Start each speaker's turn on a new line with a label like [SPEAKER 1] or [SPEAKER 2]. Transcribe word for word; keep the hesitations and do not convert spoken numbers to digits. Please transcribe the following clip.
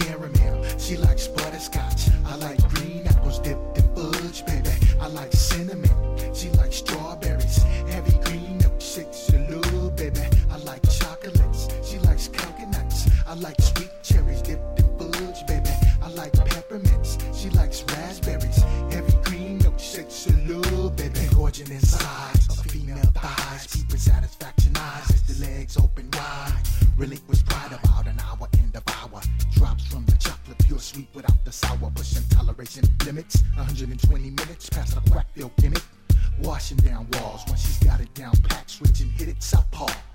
[SPEAKER 1] caramel. She likes butterscotch. I like green apples dipped in fudge, baby. I like cinnamon. She likes strawberries. Heavy cream milkshakes, a little, baby. I like chocolates. She likes coconuts. I like sweet cherries dipped in fudge, baby. I like peppermints. She likes raspberries. Heavy cream milkshakes, a little, baby. Gorgeous inside, a female thighs, peeping satisfaction eyes as the legs open wide. Relinquish pride about an hour and devour. Drops from the chocolate, pure sweet without the sour. Pushing toleration limits, one hundred twenty minutes past the crack filled gimmick. Washing down walls once she's got it down pat, switch and hit it southpaw.